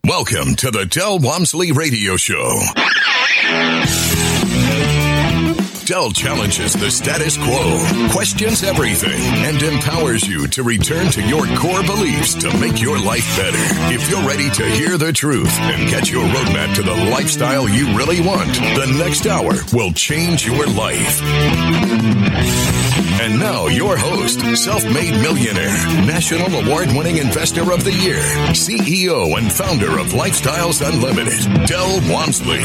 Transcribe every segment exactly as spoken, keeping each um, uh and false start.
Welcome to the Del Walmsley Radio Show. Del challenges the status quo, questions everything, and empowers you to return to your core beliefs to make your life better. If you're ready to hear the truth and get your roadmap to the lifestyle you really want, the next hour will change your life. And now, your host, self-made millionaire, national award-winning investor of the year, C E O and founder of Lifestyles Unlimited, Del Walmsley.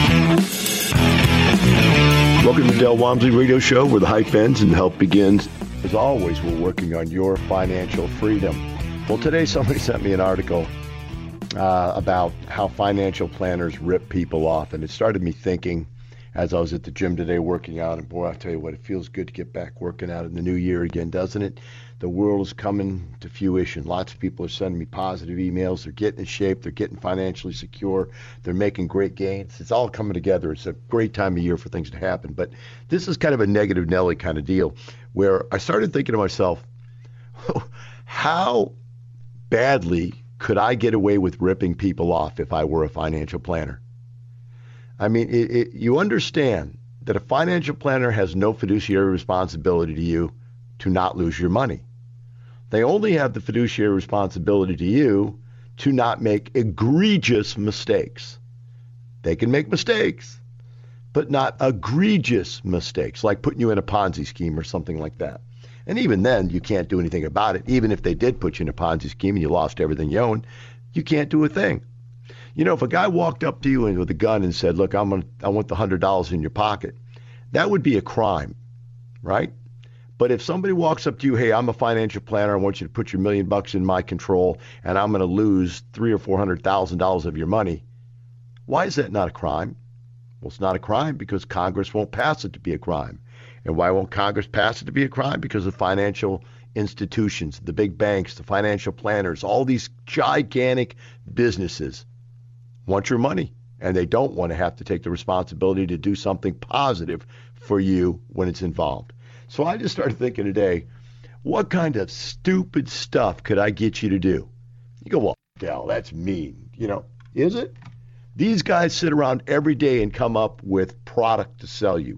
Welcome to Del Walmsley Radio Show, where the hype ends and help begins. As always, we're working on your financial freedom. Well, today somebody sent me an article uh, about how financial planners rip people off, and it started me thinking as I was at the gym today working out, and boy, I'll tell you what, it feels good to get back working out in the new year again, doesn't it? The world is coming to fruition. Lots of people are sending me positive emails. They're getting in shape. They're getting financially secure. They're making great gains. It's all coming together. It's a great time of year for things to happen. But this is kind of a negative Nelly kind of deal where I started thinking to myself, how badly could I get away with ripping people off if I were a financial planner? I mean, it, it, you understand that a financial planner has no fiduciary responsibility to you to not lose your money. They only have the fiduciary responsibility to you to not make egregious mistakes. They can make mistakes, but not egregious mistakes, like putting you in a Ponzi scheme or something like that. And even then, you can't do anything about it. Even if they did put you in a Ponzi scheme and you lost everything you own, you can't do a thing. You know, if a guy walked up to you with a gun and said, look, I'm gonna, I want the one hundred dollars in your pocket, that would be a crime, right? But if somebody walks up to you, hey, I'm a financial planner, I want you to put your million bucks in my control, and I'm going to lose three or four hundred thousand dollars of your money, why is that not a crime? Well, it's not a crime because Congress won't pass it to be a crime. And why won't Congress pass it to be a crime? Because of financial institutions, the big banks, the financial planners, all these gigantic businesses want your money, and they don't want to have to take the responsibility to do something positive for you when it's involved. So I just started thinking today, what kind of stupid stuff could I get you to do? You go, well, Del, that's mean. You know, is it? These guys sit around every day and come up with product to sell you.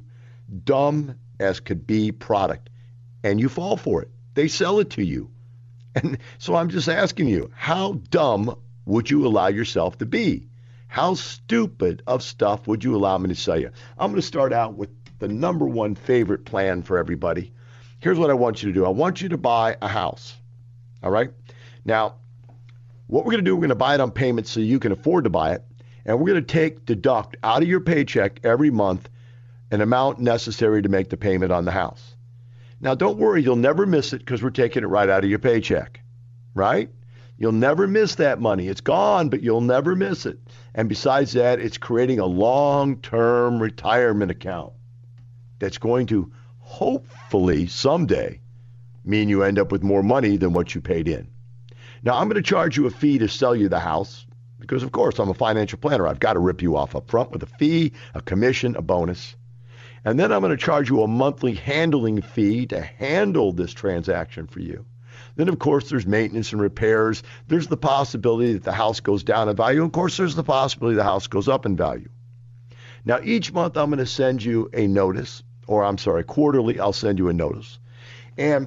Dumb as could be product. And you fall for it. They sell it to you. And so I'm just asking you, how dumb would you allow yourself to be? How stupid of stuff would you allow me to sell you? I'm going to start out with the number one favorite plan for everybody. Here's what I want you to do. I want you to buy a house. All right? Now, what we're going to do, we're going to buy it on payments so you can afford to buy it. And we're going to take, deduct out of your paycheck every month an amount necessary to make the payment on the house. Now, don't worry. You'll never miss it because we're taking it right out of your paycheck. Right? You'll never miss that money. It's gone, but you'll never miss it. And besides that, it's creating a long-term retirement account that's going to hopefully someday mean you end up with more money than what you paid in. Now, I'm going to charge you a fee to sell you the house because, of course, I'm a financial planner. I've got to rip you off up front with a fee, a commission, a bonus. And then I'm going to charge you a monthly handling fee to handle this transaction for you. Then, of course, there's maintenance and repairs. There's the possibility that the house goes down in value. Of course, there's the possibility the house goes up in value. Now, each month I'm going to send you a notice, or I'm sorry, quarterly I'll send you a notice. And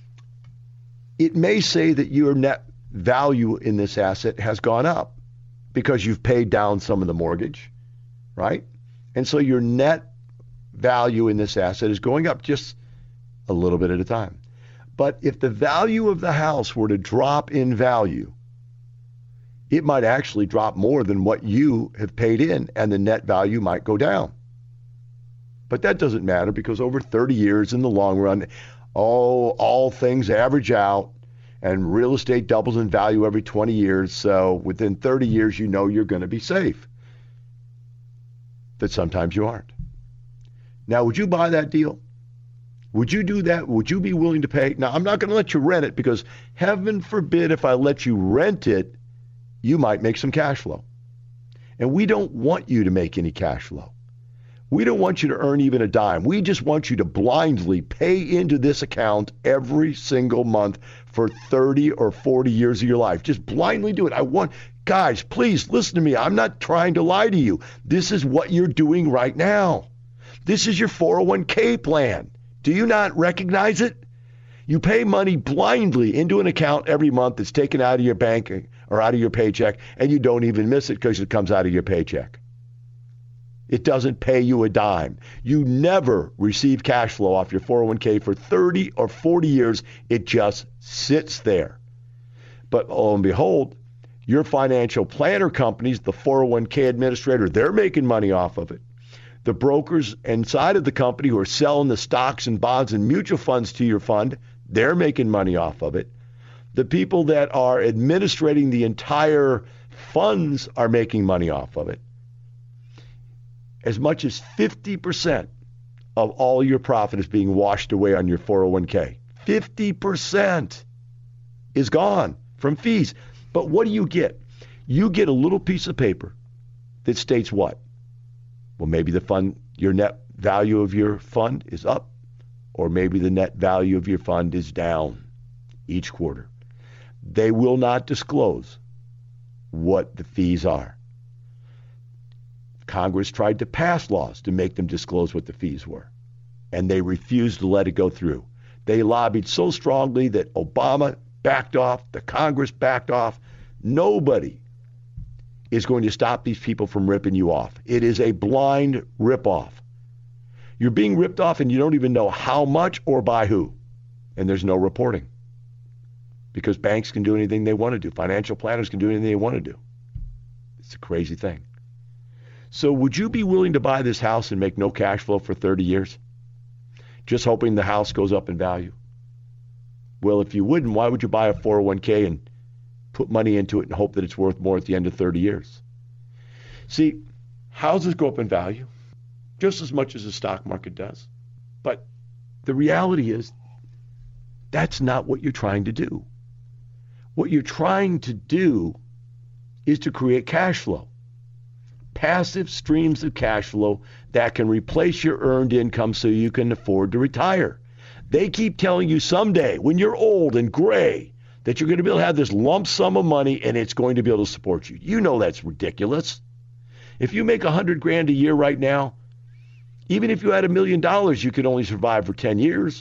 it may say that your net value in this asset has gone up because you've paid down some of the mortgage, right? And so your net value in this asset is going up just a little bit at a time. But if the value of the house were to drop in value, it might actually drop more than what you have paid in, and the net value might go down. But that doesn't matter because over thirty years in the long run, oh, all things average out, and real estate doubles in value every twenty years. So within thirty years, you know you're going to be safe. But sometimes you aren't. Now, would you buy that deal? Would you do that? Would you be willing to pay? Now, I'm not going to let you rent it because heaven forbid if I let you rent it, you might make some cash flow. And we don't want you to make any cash flow. We don't want you to earn even a dime. We just want you to blindly pay into this account every single month for thirty or forty years of your life. Just blindly do it. I want, Guys, please listen to me. I'm not trying to lie to you. This is what you're doing right now. This is your four oh one k plan. Do you not recognize it? You pay money blindly into an account every month that's taken out of your bank or out of your paycheck, and you don't even miss it because it comes out of your paycheck. It doesn't pay you a dime. You never receive cash flow off your four oh one k for thirty or forty years. It just sits there. But lo and behold, your financial planner companies, the four oh one k administrator, they're making money off of it. The brokers inside of the company who are selling the stocks and bonds and mutual funds to your fund, they're making money off of it. The people that are administrating the entire funds are making money off of it. As much as fifty percent of all your profit is being washed away on your four oh one k. fifty percent is gone from fees. But what do you get? You get a little piece of paper that states what? Well, maybe the fund, your net value of your fund is up, or maybe the net value of your fund is down each quarter. They will not disclose what the fees are. Congress tried to pass laws to make them disclose what the fees were, and they refused to let it go through. They lobbied so strongly that Obama backed off, the Congress backed off. Nobody is going to stop these people from ripping you off. It is a blind ripoff. You're being ripped off and you don't even know how much or by who. And there's no reporting. Because banks can do anything they want to do. Financial planners can do anything they want to do. It's a crazy thing. So would you be willing to buy this house and make no cash flow for thirty years? Just hoping the house goes up in value? Well, if you wouldn't, why would you buy a four oh one k and put money into it and hope that it's worth more at the end of thirty years? See, houses go up in value just as much as the stock market does. But the reality is that's not what you're trying to do. What you're trying to do is to create cash flow. Passive streams of cash flow that can replace your earned income so you can afford to retire. They keep telling you someday when you're old and gray that you're going to be able to have this lump sum of money and it's going to be able to support you. You know that's ridiculous. If you make a hundred grand a year right now, even if you had a million dollars, you could only survive for ten years.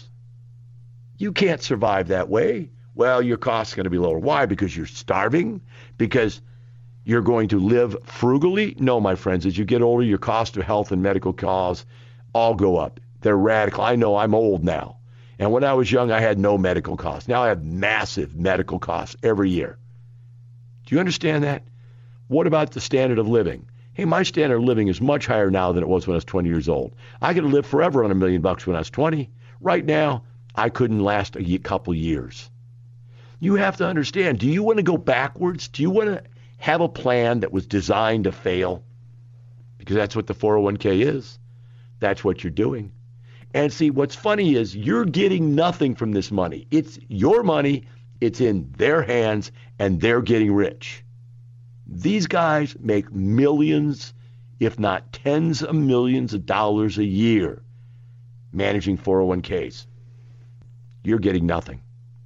You can't survive that way. Well, your cost's going to be lower. Why? Because you're starving? Because you're going to live frugally? No, my friends. As you get older, your cost of health and medical costs all go up. They're radical. I know I'm old now. And when I was young, I had no medical costs. Now I have massive medical costs every year. Do you understand that? What about the standard of living? Hey, my standard of living is much higher now than it was when I was twenty years old. I could have lived forever on a million bucks when I was twenty. Right now, I couldn't last a couple years. You have to understand, do you want to go backwards? Do you want to have a plan that was designed to fail? Because that's what the four oh one k is. That's what you're doing. And see, what's funny is you're getting nothing from this money. It's your money. It's in their hands, and they're getting rich. These guys make millions, if not tens of millions of dollars a year managing four oh one k's. You're getting nothing.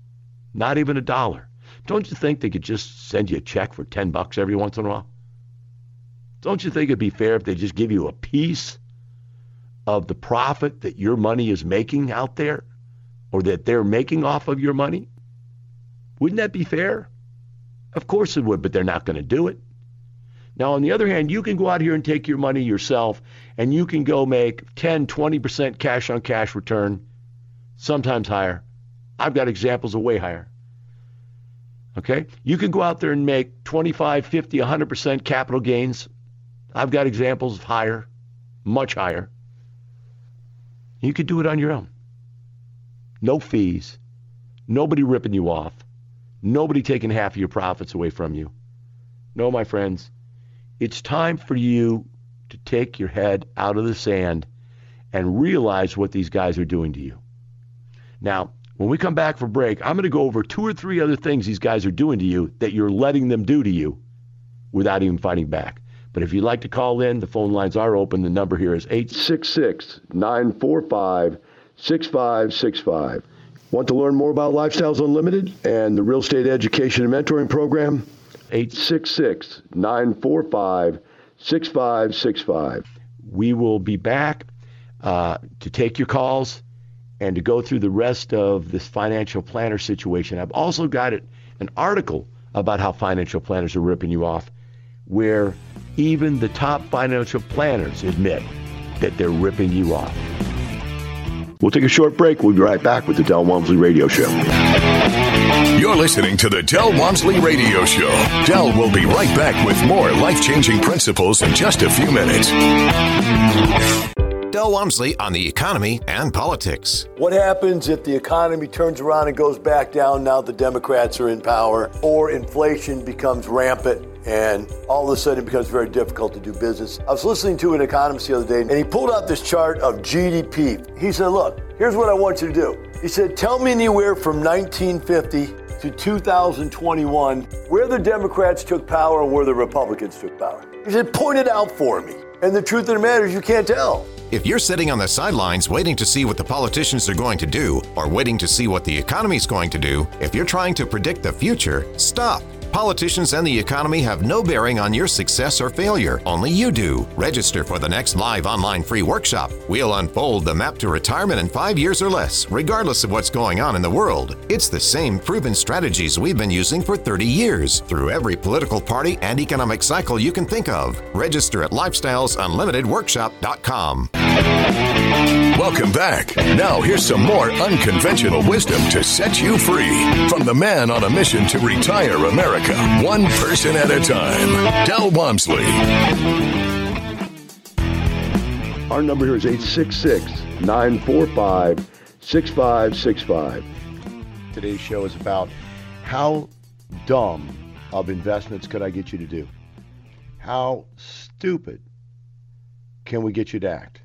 Not even a dollar. Don't you think they could just send you a check for ten bucks every once in a while? Don't you think it'd be fair if they just give you a piece of the profit that your money is making out there, or that they're making off of your money? Wouldn't that be fair? Of course it would, but they're not going to do it. Now, on the other hand, you can go out here and take your money yourself, and you can go make ten, twenty percent cash on cash return, sometimes higher. I've got examples of way higher. Okay? You can go out there and make twenty-five, fifty, one hundred percent capital gains. I've got examples of higher, much higher. You could do it on your own. No fees. Nobody ripping you off. Nobody taking half of your profits away from you. No, my friends, it's time for you to take your head out of the sand and realize what these guys are doing to you. Now, when we come back for break, I'm going to go over two or three other things these guys are doing to you that you're letting them do to you without even fighting back. But if you'd like to call in, the phone lines are open. The number here is eight six six, nine four five, six five six five. Want to learn more about Lifestyles Unlimited and the Real Estate Education and Mentoring Program? eight six six, nine four five, six five six five. We will be back uh, to take your calls and to go through the rest of this financial planner situation. I've also got it, an article about how financial planners are ripping you off, where even the top financial planners admit that they're ripping you off. We'll take a short break. We'll be right back with the Del Walmsley Radio Show. You're listening to the Del Walmsley Radio Show. Del will be right back with more life-changing principles in just a few minutes. Del Walmsley on the economy and politics. What happens if the economy turns around and goes back down now the Democrats are in power, or inflation becomes rampant and all of a sudden it becomes very difficult to do business? I was listening to an economist the other day, and he pulled out this chart of G D P. He said, look, here's what I want you to do. He said, tell me anywhere from nineteen fifty to two thousand twenty-one where the Democrats took power and where the Republicans took power. He said, point it out for me. And the truth of the matter is you can't tell. If you're sitting on the sidelines waiting to see what the politicians are going to do, or waiting to see what the economy's going to do, if you're trying to predict the future, stop. Politicians and the economy have no bearing on your success or failure. Only you do. Register for the next live online free workshop. We'll unfold the map to retirement in five years or less, regardless of what's going on in the world. It's the same proven strategies we've been using for thirty years, through every political party and economic cycle you can think of. Register at lifestyles unlimited workshop dot com. Welcome back. Now here's some more unconventional wisdom to set you free from the man on a mission to retire America, one person at a time. Del Walmsley. Our number here is eight six six, nine four five, six five six five. Today's show is about how dumb of investments could I get you to do? How stupid can we get you to act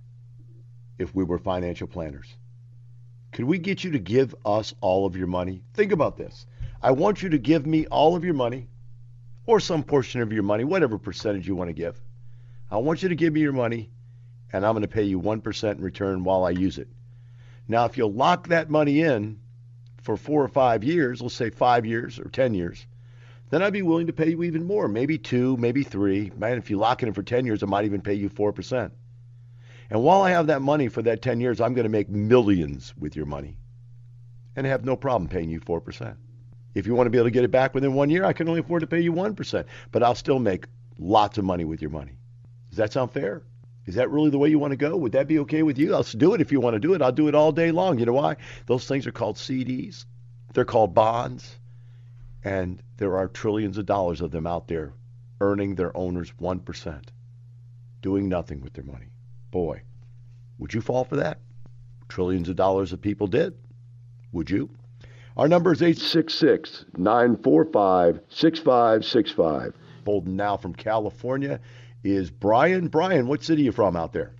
if we were financial planners? Could we get you to give us all of your money? Think about this. I want you to give me all of your money, or some portion of your money, whatever percentage you want to give. I want you to give me your money, and I'm going to pay you one percent in return while I use it. Now, if you'll lock that money in for four or five years, let's say five years or ten years, then I'd be willing to pay you even more, maybe two, maybe three. Man, if you lock it in for ten years, I might even pay you four percent. And while I have that money for that ten years, I'm going to make millions with your money and have no problem paying you four percent. If you want to be able to get it back within one year, I can only afford to pay you one percent, but I'll still make lots of money with your money. Does that sound fair? Is that really the way you want to go? Would that be okay with you? I'll do it if you want to do it. I'll do it all day long. You know why? Those things are called C Ds. They're called bonds. And there are trillions of dollars of them out there earning their owners one percent, doing nothing with their money. Boy, would you fall for that? Trillions of dollars of people did. Would you? Our number is eight six six, nine four five, six five six five. Holding now from California is Brian. Brian, what city are you from out there?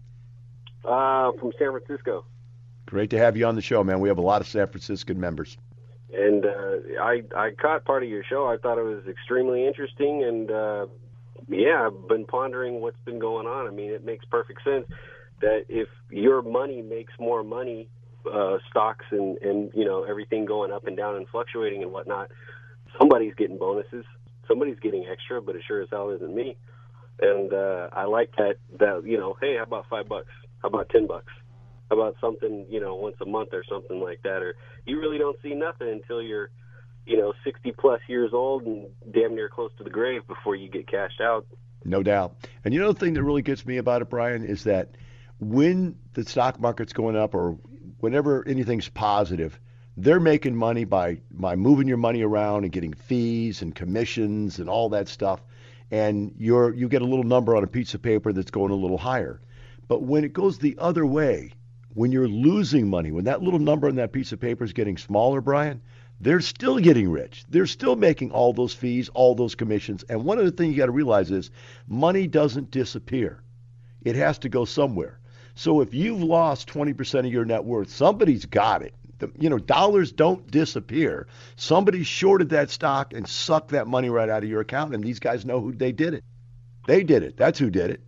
Uh, from San Francisco. Great to have you on the show, man. We have a lot of San Franciscan members. And uh, I I caught part of your show. I thought it was extremely interesting, and uh, yeah, I've been pondering what's been going on. I mean, it makes perfect sense that if your money makes more money, uh, stocks and, and, you know, everything going up and down and fluctuating and whatnot, somebody's getting bonuses. Somebody's getting extra, but it sure as hell isn't me. And uh, I like that, that, you know, hey, how about five bucks? How about ten bucks? How about something, you know, once a month or something like that? Or you really don't see nothing until you're, you know, sixty plus years old and damn near close to the grave before you get cashed out. No doubt. And you know the thing that really gets me about it, Brian, is that when the stock market's going up or whenever anything's positive, they're making money by, by moving your money around and getting fees and commissions and all that stuff. And you're you get a little number on a piece of paper that's going a little higher. But when it goes the other way, when you're losing money, when that little number on that piece of paper is getting smaller, Brian, they're still getting rich. They're still making all those fees, all those commissions. And one of the things you got to realize is money doesn't disappear. It has to go somewhere. So if you've lost twenty percent of your net worth, somebody's got it. The, you know, dollars don't disappear. Somebody shorted that stock and sucked that money right out of your account, and these guys know who they did it. They did it. That's who did it.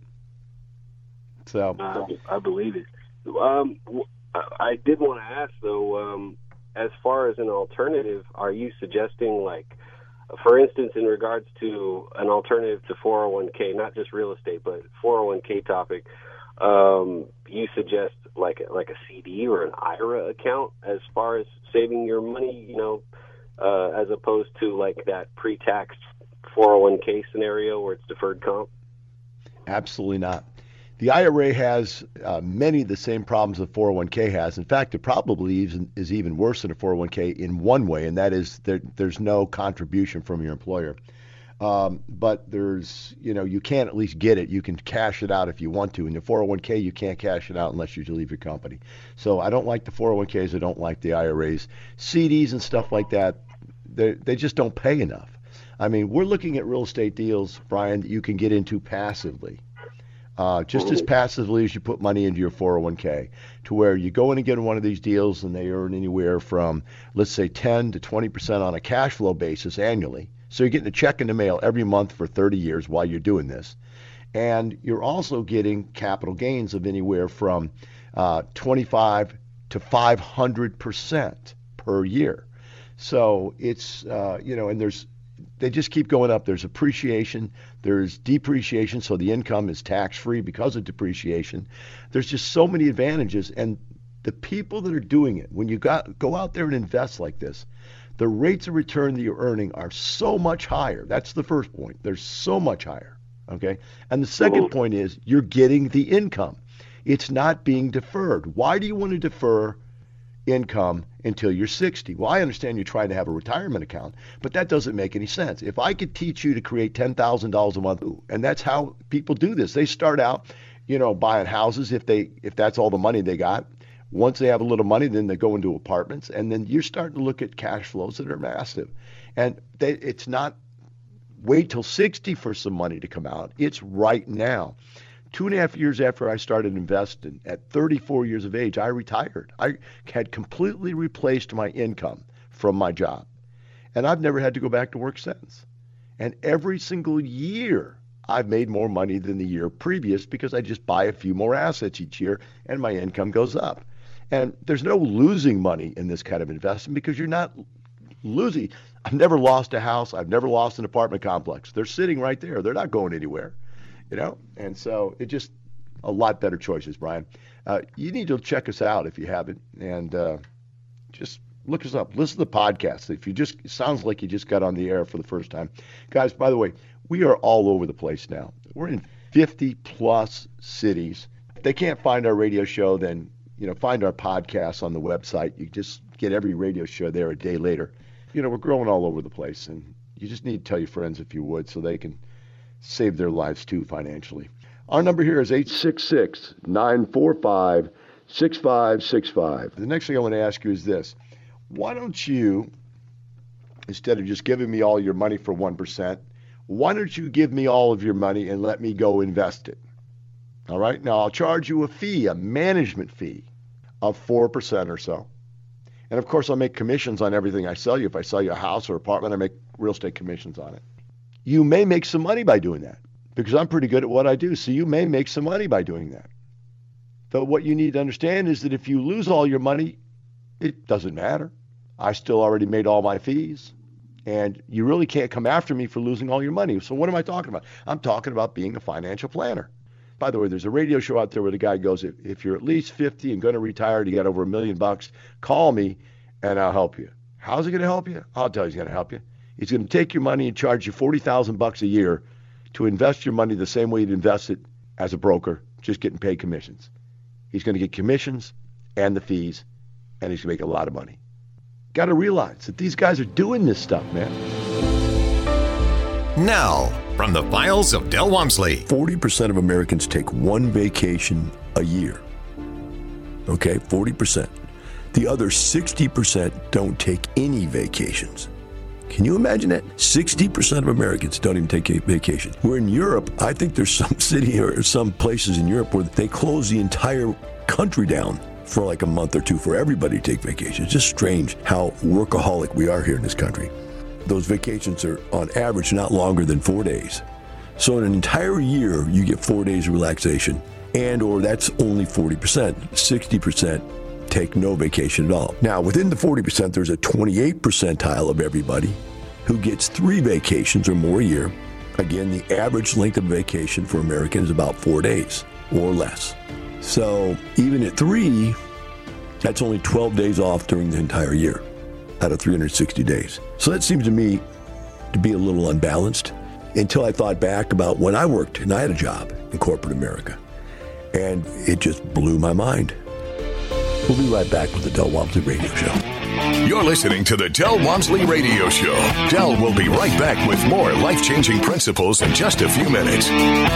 So uh, I believe it. Um, I did want to ask, though, um, as far as an alternative, are you suggesting like For instance, in regards to an alternative to four oh one k, not just real estate, but four oh one k topic, um, you suggest like like a C D or an I R A account as far as saving your money, you know, uh, as opposed to like that pre-tax four oh one k scenario where it's deferred comp? Absolutely not. The I R A has uh, many of the same problems that four oh one k has. In fact, it probably even, is even worse than a four oh one k in one way, and that is there, there's no contribution from your employer. Um, but there's, you know, you can't at least get it. You can cash it out if you want to. In the four oh one k, you can't cash it out unless you leave your company. So I don't like the four oh one k's. I don't like the I R As. C Ds and stuff like that, they they just don't pay enough. I mean, we're looking at real estate deals, Brian, that you can get into passively. Uh, just as passively as you put money into your four oh one k, to where you go in and get one of these deals and they earn anywhere from, let's say, ten to twenty percent on a cash flow basis annually. So you're getting a check in the mail every month for thirty years while you're doing this. And you're also getting capital gains of anywhere from uh, twenty-five to five hundred percent per year. So it's, uh, you know, and there's, they just keep going up. There's appreciation, there's depreciation, so the income is tax-free because of depreciation. There's just so many advantages, and the people that are doing it, when you got, go out there and invest like this, the rates of return that you're earning are so much higher. That's the first point. They're so much higher, okay? And the second point is you're getting the income. It's not being deferred. Why do you want to defer income until you're sixty? Well, I understand you're trying to have a retirement account, but that doesn't make any sense. If I could teach you to create ten thousand dollars a month, and that's how people do this. They start out, you know, buying houses if they if that's all the money they got. Once they have a little money, then they go into apartments, and then you're starting to look at cash flows that are massive. And they, it's not wait till sixty for some money to come out. It's right now. Two and a half years after I started investing, at thirty-four years of age, I retired. I had completely replaced my income from my job. And I've never had to go back to work since. And every single year, I've made more money than the year previous because I just buy a few more assets each year and my income goes up. And there's no losing money in this kind of investment because you're not losing. I've never lost a house. I've never lost an apartment complex. They're sitting right there. They're not going anywhere. You know, and so it just a lot better choices, Brian. Uh, you need to check us out if you haven't, and uh, just look us up. Listen to the podcast. If you just, it sounds like you just got on the air for the first time. Guys, by the way, we are all over the place now. We're in fifty plus cities. If they can't find our radio show, then, you know, find our podcast on the website. You just get every radio show there a day later. You know, we're growing all over the place, and you just need to tell your friends if you would so they can save their lives too financially. Our number here is eight six six, nine four five, six five six five. The next thing I want to ask you is this. Why don't you, instead of just giving me all your money for one percent, why don't you give me all of your money and let me go invest it? All right? Now, I'll charge you a fee, a management fee of four percent or so. And, of course, I'll make commissions on everything I sell you. If I sell you a house or apartment, I make real estate commissions on it. You may make some money by doing that because I'm pretty good at what I do. So you may make some money by doing that. But what you need to understand is that if you lose all your money, it doesn't matter. I still already made all my fees. And you really can't come after me for losing all your money. So what am I talking about? I'm talking about being a financial planner. By the way, there's a radio show out there where the guy goes, if, if you're at least fifty and going to retire, you got over a million bucks, call me and I'll help you. How's it going to help you? I'll tell you he's going to help you. He's going to take your money and charge you forty thousand bucks a year to invest your money the same way you'd invest it as a broker, just getting paid commissions. He's going to get commissions and the fees, and he's going to make a lot of money. Got to realize that these guys are doing this stuff, man. Now, from the files of Del Walmsley. forty percent of Americans take one vacation a year. Okay, forty percent. The other sixty percent don't take any vacations. Can you imagine that? sixty percent of Americans don't even take a vacation. We're in Europe. I think there's some city or some places in Europe where they close the entire country down for like a month or two for everybody to take vacation. It's just strange how workaholic we are here in this country. Those vacations are on average not longer than four days. So in an entire year, you get four days of relaxation, and or that's only forty percent. sixty percent take no vacation at all. Now, within the forty percent, there's a twenty-eight percentile of everybody who gets three vacations or more a year. Again, the average length of vacation for Americans is about four days or less. So even at three, that's only twelve days off during the entire year out of three hundred sixty days. So that seems to me to be a little unbalanced until I thought back about when I worked and I had a job in corporate America. And it just blew my mind. We'll be right back with the Del Walmsley Radio Show. You're listening to the Del Walmsley Radio Show. Del will be right back with more life-changing principles in just a few minutes.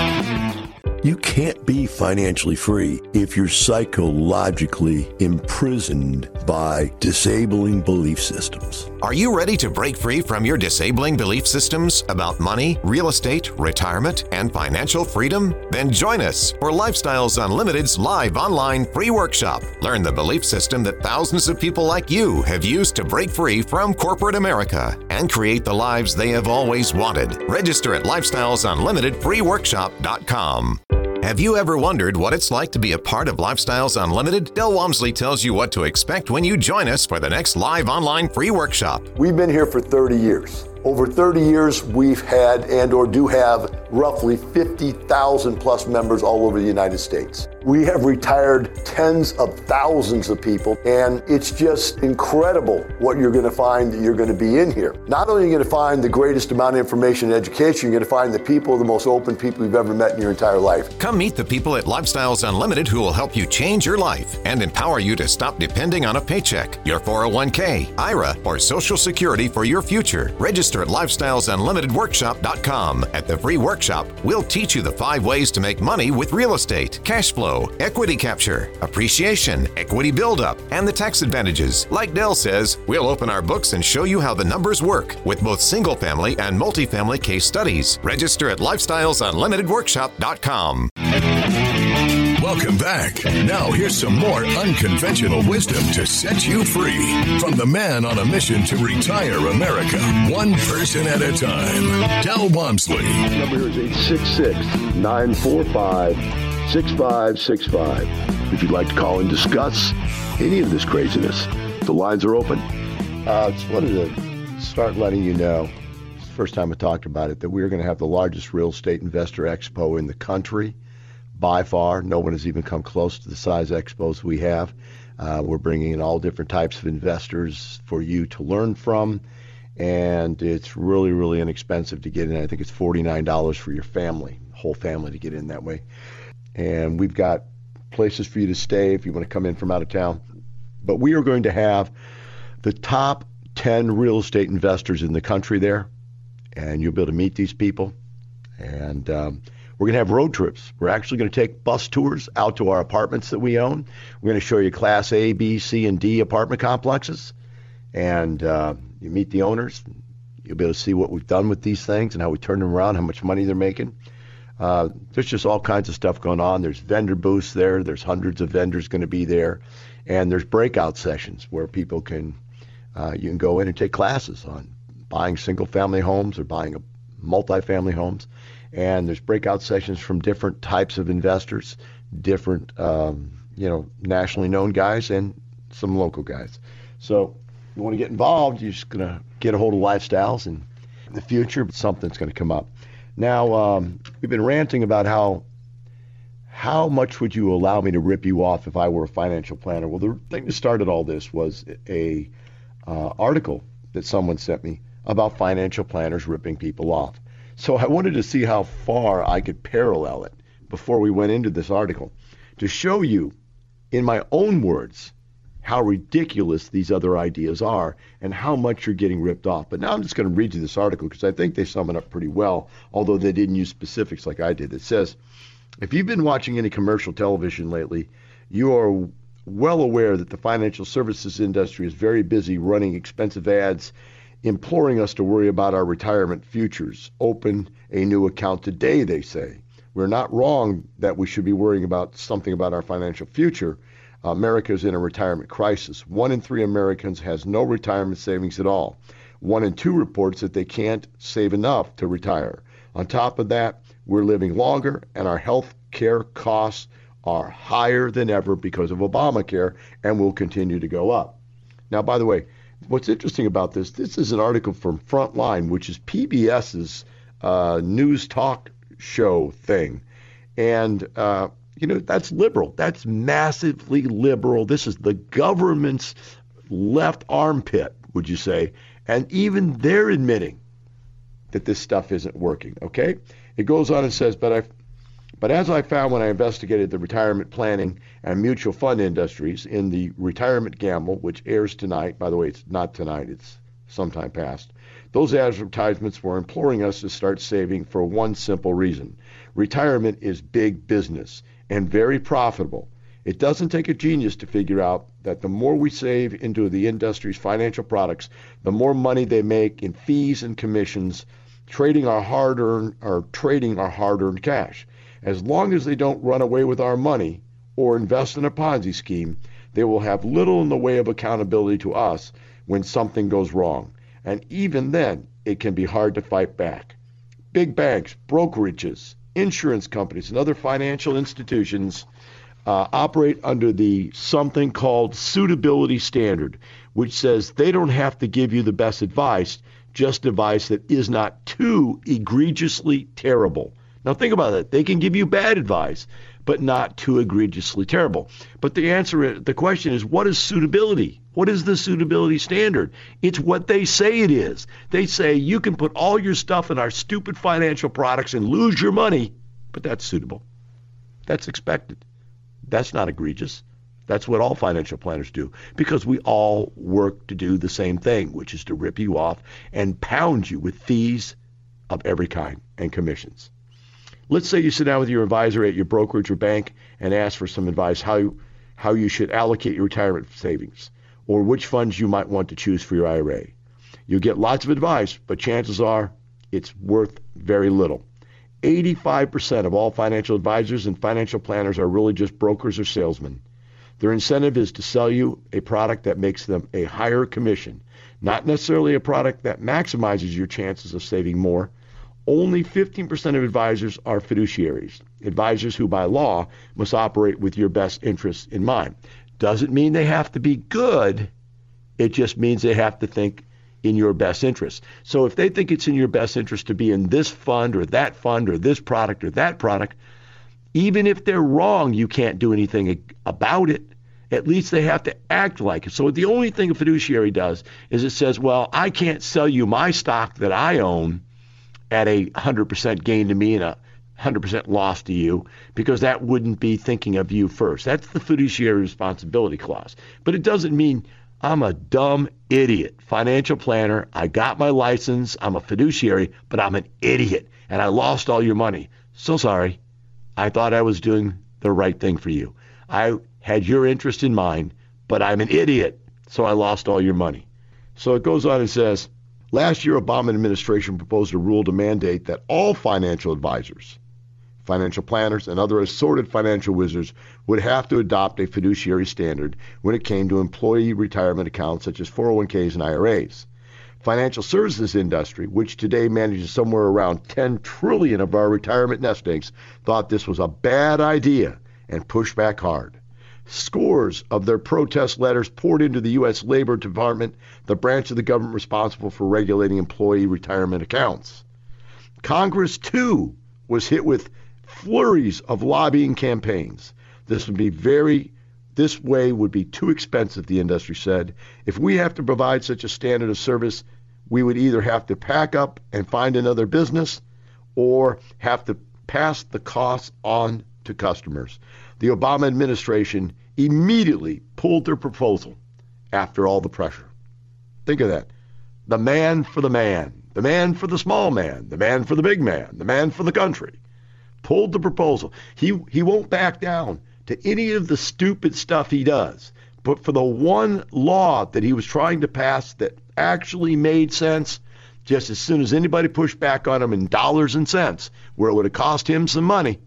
You can't be financially free if you're psychologically imprisoned by disabling belief systems. Are you ready to break free from your disabling belief systems about money, real estate, retirement, and financial freedom? Then join us for Lifestyles Unlimited's live online free workshop. Learn the belief system that thousands of people like you have used to break free from corporate America and create the lives they have always wanted. Register at lifestyles unlimited free workshop dot com. Have you ever wondered what it's like to be a part of Lifestyles Unlimited? Del Walmsley tells you what to expect when you join us for the next live online free workshop. We've been here for thirty years. Over thirty years, we've had and or do have roughly fifty thousand plus members all over the United States. We have retired tens of thousands of people, and it's just incredible what you're going to find that you're going to be in here. Not only are you going to find the greatest amount of information and education, you're going to find the people, the most open people you've ever met in your entire life. Come meet the people at Lifestyles Unlimited who will help you change your life and empower you to stop depending on a paycheck, your four oh one k, I R A, or Social Security for your future. Register at lifestyles unlimited workshop dot com. At the free workshop, we'll teach you the five ways to make money with real estate, cash flow, equity capture, appreciation, equity buildup, and the tax advantages. Like Del says, we'll open our books and show you how the numbers work with both single-family and multifamily case studies. Register at lifestyles unlimited workshop dot com. Welcome back. Now here's some more unconventional wisdom to set you free from the man on a mission to retire America, one person at a time. Del Walmsley. Number here is eight six six, nine four five, six five six five. If you'd like to call and discuss any of this craziness, the lines are open. Uh, just wanted to start letting you know, it's the first time I talked about it, that we're going to have the largest real estate investor expo in the country. By far, no one has even come close to the size expos we have. Uh, we're bringing in all different types of investors for you to learn from, and it's really, really inexpensive to get in. I think it's forty-nine dollars for your family, whole family, to get in that way. And we've got places for you to stay if you want to come in from out of town. But we are going to have the top ten real estate investors in the country there, and you'll be able to meet these people. And um, we're going to have road trips. We're actually going to take bus tours out to our apartments that we own. We're going to show you Class A, B, C, and D apartment complexes. And uh, you meet the owners. You'll be able to see what we've done with these things and how we turn them around, how much money they're making. Uh, there's just all kinds of stuff going on. There's vendor booths there. There's hundreds of vendors going to be there. And there's breakout sessions where people can, uh, you can go in and take classes on buying single-family homes or buying a multifamily homes. And there's breakout sessions from different types of investors, different, um, you know, nationally known guys and some local guys. So if you want to get involved, you're just going to get a hold of Lifestyles, and in the future, something's going to come up. Now, um, we've been ranting about how how much would you allow me to rip you off if I were a financial planner? Well, the thing that started all this was a uh, article that someone sent me about financial planners ripping people off. So I wanted to see how far I could parallel it before we went into this article to show you, in my own words, how ridiculous these other ideas are and how much you're getting ripped off. But now I'm just going to read you this article because I think they sum it up pretty well, although they didn't use specifics like I did. It says, if you've been watching any commercial television lately, you are well aware that the financial services industry is very busy running expensive ads imploring us to worry about our retirement futures. Open a new account today, they say. We're not wrong that we should be worrying about something about our financial future. America is in a retirement crisis. One in three Americans has no retirement savings at all. One in two reports that they can't save enough to retire. On top of that, we're living longer and our health care costs are higher than ever because of Obamacare and will continue to go up. Now, by the way, what's interesting about this, this is an article from Frontline, which is PBS's uh, news talk show thing. And, uh, you know, that's liberal. That's massively liberal. This is the government's left armpit, would you say? And even they're admitting that this stuff isn't working, okay? It goes on and says, but I, but as I found when I investigated the retirement planning and mutual fund industries in the Retirement Gamble, which airs tonight, by the way, it's not tonight, it's sometime past, those advertisements were imploring us to start saving for one simple reason. Retirement is big business and very profitable. It doesn't take a genius to figure out that the more we save into the industry's financial products, the more money they make in fees and commissions, trading our hard-earned or trading our hard-earned cash. As long as they don't run away with our money or invest in a Ponzi scheme, they will have little in the way of accountability to us when something goes wrong. And even then, it can be hard to fight back. Big banks, brokerages, insurance companies, and other financial institutions uh, operate under the something called suitability standard, which says they don't have to give you the best advice, just advice that is not too egregiously terrible. Now think about it. They can give you bad advice, but not too egregiously terrible. But the answer, the question is, what is suitability? What is the suitability standard? It's what they say it is. They say you can put all your stuff in our stupid financial products and lose your money, but that's suitable. That's expected. That's not egregious. That's what all financial planners do, because we all work to do the same thing, which is to rip you off and pound you with fees of every kind and commissions. Let's say you sit down with your advisor at your brokerage or bank and ask for some advice how you, how you should allocate your retirement savings or which funds you might want to choose for your I R A. You'll get lots of advice, but chances are it's worth very little. eighty-five percent of all financial advisors and financial planners are really just brokers or salesmen. Their incentive is to sell you a product that makes them a higher commission, not necessarily a product that maximizes your chances of saving more. Only fifteen percent of advisors are fiduciaries, advisors who by law must operate with your best interests in mind. Doesn't mean they have to be good. It just means they have to think in your best interest. So if they think it's in your best interest to be in this fund or that fund or this product or that product, even if they're wrong, you can't do anything about it. At least they have to act like it. So the only thing a fiduciary does is it says, well, I can't sell you my stock that I own at a one hundred percent gain to me and a one hundred percent loss to you, because that wouldn't be thinking of you first. That's the fiduciary responsibility clause. But it doesn't mean I'm a dumb idiot financial planner. I got my license. I'm a fiduciary, but I'm an idiot and I lost all your money. So sorry. I thought I was doing the right thing for you. I had your interest in mind, but I'm an idiot, so I lost all your money. So it goes on and says, last year, Obama administration proposed a rule to mandate that all financial advisors, financial planners, and other assorted financial wizards would have to adopt a fiduciary standard when it came to employee retirement accounts such as four oh one k's and I R As. Financial services industry, which today manages somewhere around ten trillion dollars of our retirement nest eggs, thought this was a bad idea and pushed back hard. Scores of their protest letters poured into the U S Labor Department, the branch of the government responsible for regulating employee retirement accounts. Congress, too, was hit with flurries of lobbying campaigns. This would be very, this way would be too expensive, the industry said. If we have to provide such a standard of service, we would either have to pack up and find another business or have to pass the costs on to customers. The Obama administration immediately pulled their proposal after all the pressure. Think of that. The man for the man, the man for the small man, the man for the big man, the man for the country, pulled the proposal. He, he won't back down to any of the stupid stuff he does. But for the one law that he was trying to pass that actually made sense, just as soon as anybody pushed back on him in dollars and cents, where it would have cost him some money,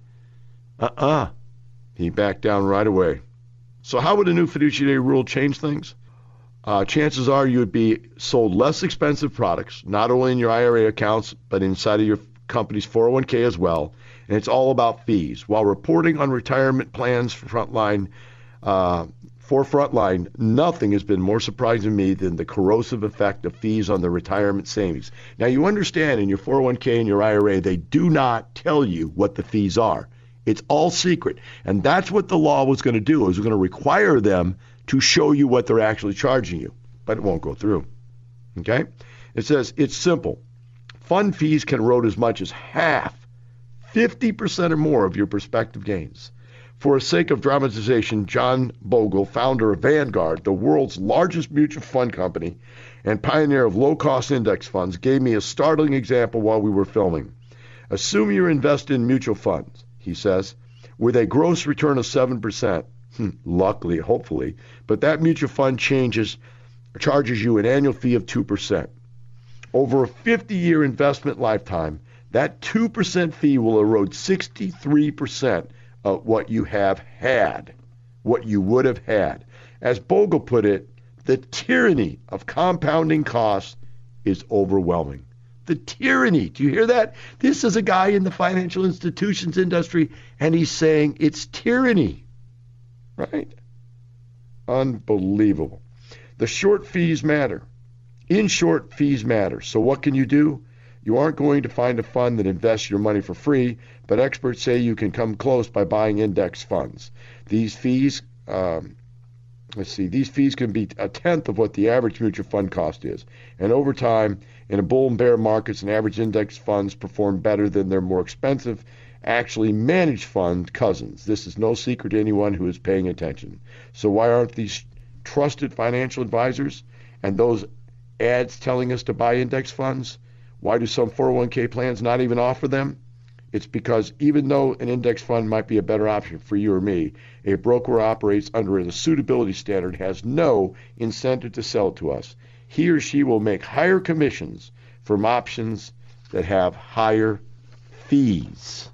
uh-uh, he backed down right away. So how would a new fiduciary rule change things? Uh, chances are you would be sold less expensive products, not only in your I R A accounts, but inside of your company's four oh one k as well. And it's all about fees. While reporting on retirement plans for Frontline Uh, for Frontline, nothing has been more surprising to me than the corrosive effect of fees on the retirement savings. Now, you understand in your four oh one k and your I R A, they do not tell you what the fees are. It's all secret. And that's what the law was going to do. It was going to require them to show you what they're actually charging you. But it won't go through. Okay? It says it's simple. Fund fees can erode as much as half, fifty percent or more of your prospective gains. For the sake of dramatization, John Bogle, founder of Vanguard, the world's largest mutual fund company and pioneer of low-cost index funds, gave me a startling example while we were filming. Assume you're invested in mutual funds, he says, with a gross return of seven percent. Luckily, hopefully, but that mutual fund changes, charges you an annual fee of two percent. Over a fifty-year investment lifetime, that two percent fee will erode sixty-three percent of what you have had, what you would have had. As Bogle put it, the tyranny of compounding costs is overwhelming. The tyranny. Do you hear that? This is a guy in the financial institutions industry, and he's saying it's tyranny. Right? Unbelievable. The short fees matter. In short, fees matter. So what can you do? You aren't going to find a fund that invests your money for free, but experts say you can come close by buying index funds. These fees, um, let's see, these fees can be a tenth of what the average mutual fund cost is. And over time, in a bull and bear markets, an average index funds perform better than their more expensive, actually managed fund cousins. This is no secret to anyone who is paying attention. So why aren't these trusted financial advisors and those ads telling us to buy index funds? Why do some four oh one k plans not even offer them? It's because even though an index fund might be a better option for you or me, a broker who operates under a suitability standard has no incentive to sell it to us. He or she will make higher commissions from options that have higher fees.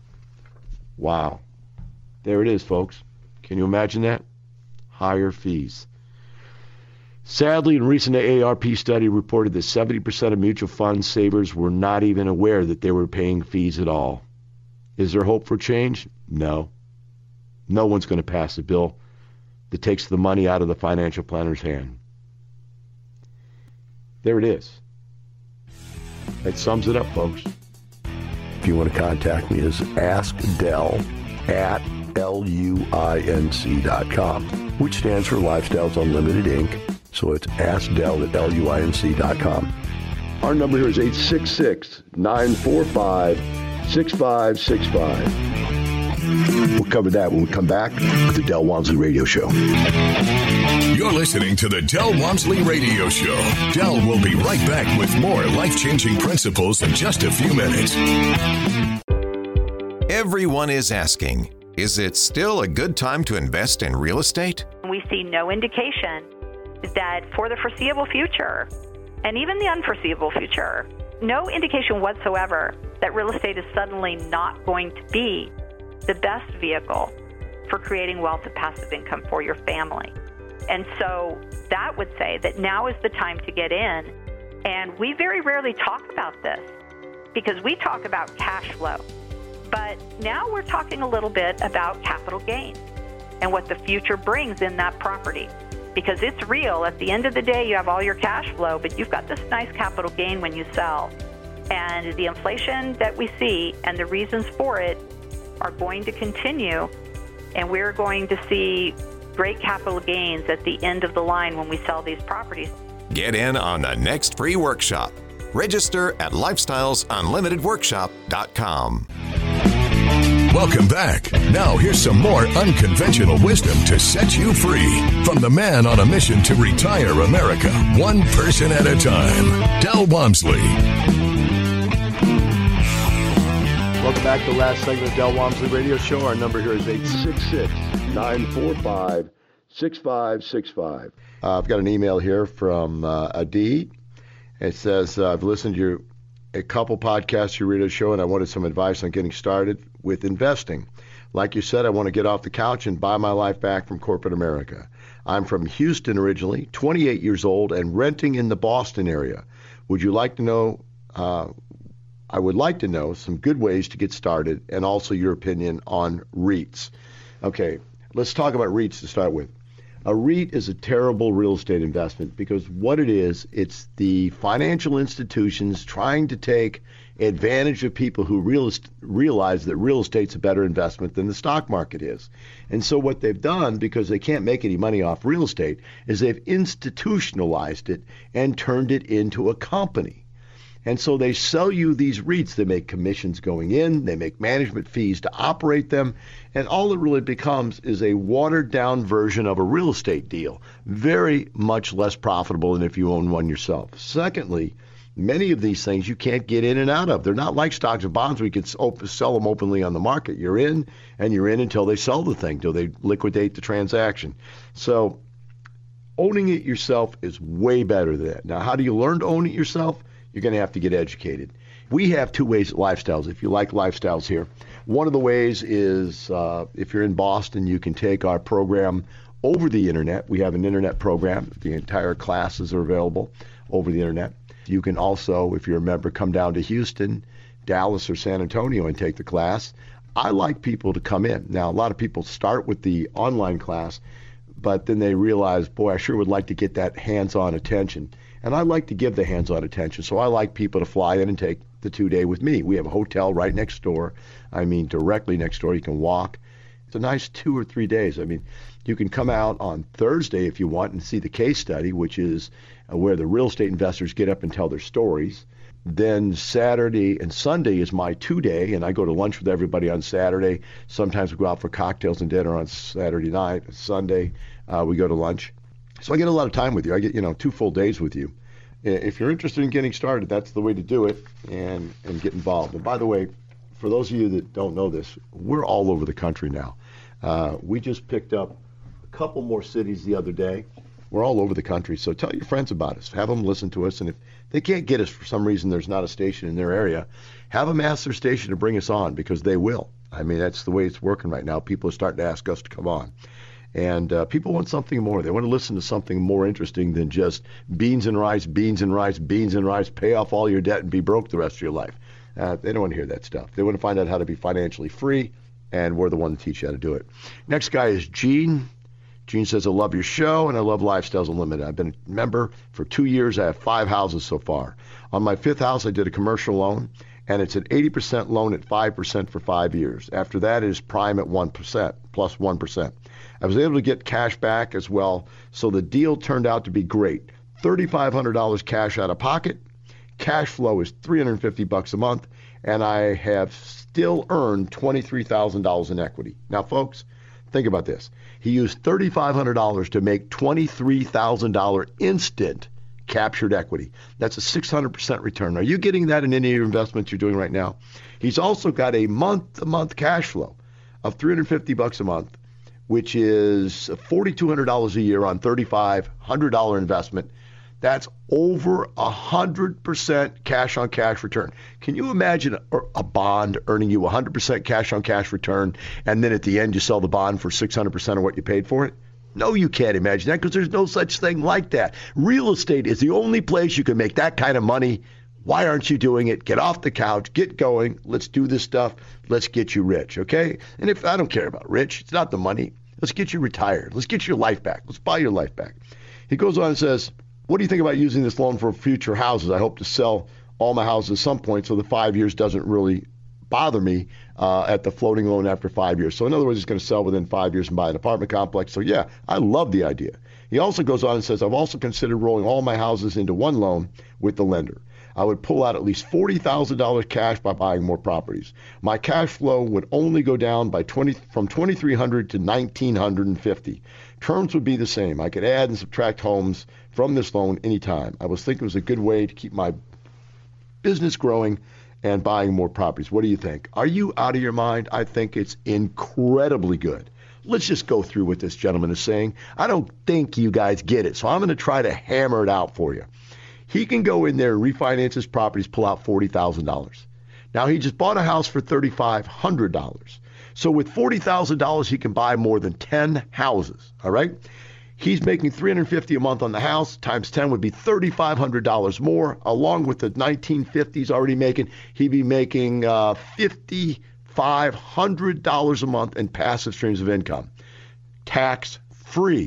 Wow. There it is, folks. Can you imagine that? Higher fees. Sadly, a recent A A R P study reported that seventy percent of mutual fund savers were not even aware that they were paying fees at all. Is there hope for change? No. No one's going to pass a bill that takes the money out of the financial planner's hand. There it is. That sums it up, folks. If you want to contact me, it's askdell at L U I N C dot com, which stands for Lifestyles Unlimited, Incorporated. So it's askdell at L U I N C dot com. Our number here is eight six six, nine four five, six five six five. We'll cover that when we come back with the Del Walmsley Radio Show. You're listening to the Del Walmsley Radio Show. Del will be right back with more life-changing principles in just a few minutes. Everyone is asking, is it still a good time to invest in real estate? We see no indication that for the foreseeable future, and even the unforeseeable future, no indication whatsoever that real estate is suddenly not going to be the best vehicle for creating wealth and passive income for your family. And so that would say that now is the time to get in. And we very rarely talk about this because we talk about cash flow. But now we're talking a little bit about capital gains and what the future brings in that property. Because it's real. At the end of the day, you have all your cash flow, but you've got this nice capital gain when you sell. And the inflation that we see and the reasons for it are going to continue, and we're going to see great capital gains at the end of the line when we sell these properties. Get in on the next free workshop. Register at lifestyles unlimited workshop dot com. Welcome back. Now here's some more unconventional wisdom to set you free from the man on a mission to retire America, one person at a time, Del Walmsley. Welcome back to the last segment of Del Walmsley Radio Show. Our number here is eight six six, nine four five, six five six five. Uh, I've got an email here from uh, Adi. It says, uh, I've listened to your, a couple podcasts, your radio show, and I wanted some advice on getting started with investing. Like you said, I want to get off the couch and buy my life back from corporate America. I'm from Houston originally, twenty-eight years old, and renting in the Boston area. Would you like to know, uh, I would like to know some good ways to get started and also your opinion on REITs. Okay, let's talk about REITs to start with. A REIT is a terrible real estate investment because what it is, it's the financial institutions trying to take advantage of people who real, realize that real estate's a better investment than the stock market is. And so what they've done, because they can't make any money off real estate, is they've institutionalized it and turned it into a company. And so they sell you these REITs. They make commissions going in. They make management fees to operate them. And all it really becomes is a watered-down version of a real estate deal. Very much less profitable than if you own one yourself. Secondly, many of these things you can't get in and out of. They're not like stocks and bonds where you can sell them openly on the market. You're in, and you're in until they sell the thing, until they liquidate the transaction. So owning it yourself is way better than that. Now, how do you learn to own it yourself? You're going to have to get educated. We have two ways at Lifestyles, if you like Lifestyles here. One of the ways is uh, if you're in Boston, you can take our program over the internet. We have an internet program. The entire classes are available over the internet. You can also, if you're a member, come down to Houston, Dallas, or San Antonio and take the class. I like people to come in. Now, a lot of people start with the online class, but then they realize, boy, I sure would like to get that hands-on attention. And I like to give the hands-on attention, so I like people to fly in and take the two-day with me. We have a hotel right next door. I mean, directly next door. You can walk. It's a nice two or three days. I mean, you can come out on Thursday if you want and see the case study, which is uh, where the real estate investors get up and tell their stories. Then Saturday and Sunday is my two-day, and I go to lunch with everybody on Saturday. Sometimes we go out for cocktails and dinner on Saturday night. Sunday, uh, we go to lunch. So I get a lot of time with you. I get, you know, two full days with you. If you're interested in getting started, that's the way to do it and, and get involved. And by the way, for those of you that don't know this, we're all over the country now. Uh, we just picked up a couple more cities the other day. We're all over the country. So tell your friends about us. Have them listen to us. And if they can't get us for some reason, there's not a station in their area, have them ask their station to bring us on because they will. I mean, that's the way it's working right now. People are starting to ask us to come on. And uh, people want something more. They want to listen to something more interesting than just beans and rice, beans and rice, beans and rice, pay off all your debt and be broke the rest of your life. Uh, they don't want to hear that stuff. They want to find out how to be financially free, and we're the one to teach you how to do it. Next guy is Gene. Gene says, I love your show, and I love Lifestyles Unlimited. I've been a member for two years. I have five houses so far. On my fifth house, I did a commercial loan, and it's an eighty percent loan at five percent for five years. After that, it is prime at one percent, plus one percent. I was able to get cash back as well, so the deal turned out to be great. three thousand five hundred dollars cash out of pocket. Cash flow is three hundred fifty bucks a month, and I have still earned twenty-three thousand dollars in equity. Now, folks, think about this. He used three thousand five hundred dollars to make twenty-three thousand dollars instant captured equity. That's a six hundred percent return. Are you getting that in any of your investments you're doing right now? He's also got a month-to-month cash flow of three hundred fifty bucks a month, which is four thousand two hundred dollars a year on three thousand five hundred dollars investment. That's over one hundred percent cash-on-cash return. Can you imagine a, a bond earning you one hundred percent cash-on-cash return, and then at the end you sell the bond for six hundred percent of what you paid for it? No, you can't imagine that because there's no such thing like that. Real estate is the only place you can make that kind of money. Why aren't you doing it? Get off the couch, get going. Let's do this stuff. Let's get you rich, okay? And if I don't care about rich, it's not the money. Let's get you retired. Let's get your life back. Let's buy your life back. He goes on and says, what do you think about using this loan for future houses? I hope to sell all my houses at some point so the five years doesn't really bother me uh, at the floating loan after five years. So in other words, he's going to sell within five years and buy an apartment complex. So yeah, I love the idea. He also goes on and says, I've also considered rolling all my houses into one loan with the lender. I would pull out at least forty thousand dollars cash by buying more properties. My cash flow would only go down by twenty from twenty-three hundred to nineteen fifty. Terms would be the same. I could add and subtract homes from this loan anytime. I was thinking it was a good way to keep my business growing and buying more properties. What do you think? Are you out of your mind? I think it's incredibly good. Let's just go through what this gentleman is saying. I don't think you guys get it, so I'm going to try to hammer it out for you. He can go in there and refinance his properties, pull out forty thousand dollars. Now, he just bought a house for three thousand five hundred dollars. So with forty thousand dollars, he can buy more than ten houses, all right? He's making three hundred fifty dollars a month on the house, times ten would be three thousand five hundred dollars more, along with the nineteen fifty he's already making. He'd be making uh, five thousand five hundred dollars a month in passive streams of income, tax-free.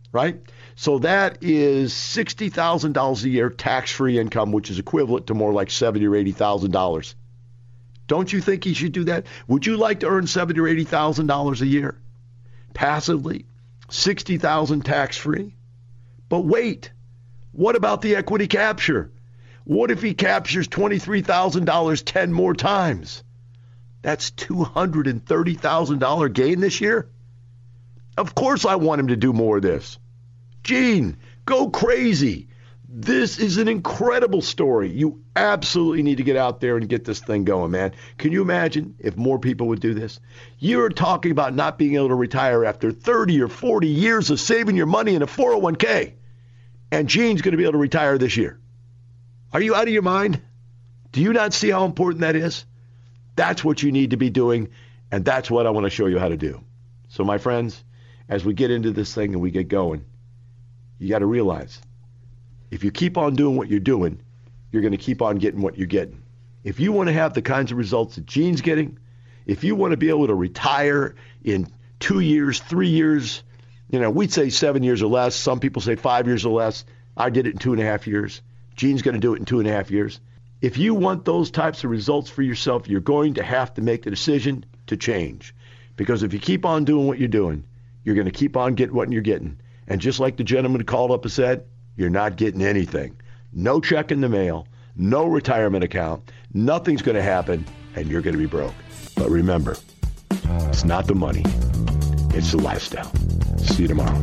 right? So that is sixty thousand dollars a year tax-free income, which is equivalent to more like seventy thousand dollars or eighty thousand dollars. Don't you think he should do that? Would you like to earn seventy thousand dollars or eighty thousand dollars a year passively? sixty thousand dollars tax-free? But wait, what about the equity capture? What if he captures twenty-three thousand dollars ten more times? That's two hundred thirty thousand dollars gain this year? Of course I want him to do more of this. Gene, go crazy. This is an incredible story. You absolutely need to get out there and get this thing going, man. Can you imagine if more people would do this? You're talking about not being able to retire after thirty or forty years of saving your money in a four oh one k. And Gene's going to be able to retire this year. Are you out of your mind? Do you not see how important that is? That's what you need to be doing, and that's what I want to show you how to do. So, my friends, as we get into this thing and we get going, you got to realize, if you keep on doing what you're doing, you're going to keep on getting what you're getting. If you want to have the kinds of results that Gene's getting, if you want to be able to retire in two years, three years, you know, we'd say seven years or less. Some people say five years or less. I did it in two and a half years. Gene's going to do it in two and a half years. If you want those types of results for yourself, you're going to have to make the decision to change. Because if you keep on doing what you're doing, you're going to keep on getting what you're getting. And just like the gentleman who called up and said, you're not getting anything. No check in the mail, no retirement account, nothing's going to happen, and you're going to be broke. But remember, it's not the money, it's the lifestyle. See you tomorrow.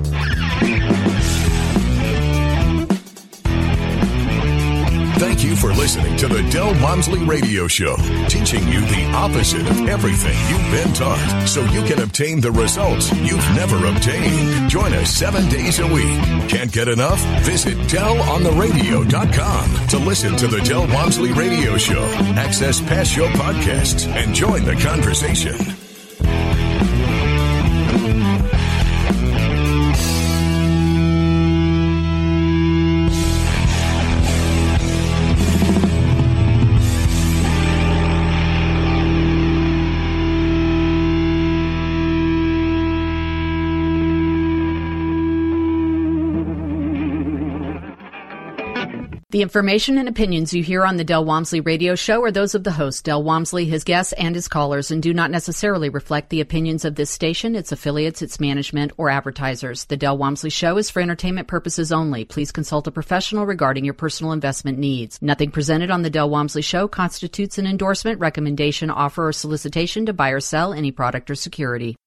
Thank you for listening to the Del Walmsley Radio Show, teaching you the opposite of everything you've been taught so you can obtain the results you've never obtained. Join us seven days a week. Can't get enough? Visit del on the radio dot com to listen to the Del Walmsley Radio Show, access past show podcasts, and join the conversation. The information and opinions you hear on the Del Walmsley Radio Show are those of the host, Del Walmsley, his guests, and his callers, and do not necessarily reflect the opinions of this station, its affiliates, its management, or advertisers. The Del Walmsley Show is for entertainment purposes only. Please consult a professional regarding your personal investment needs. Nothing presented on the Del Walmsley Show constitutes an endorsement, recommendation, offer, or solicitation to buy or sell any product or security.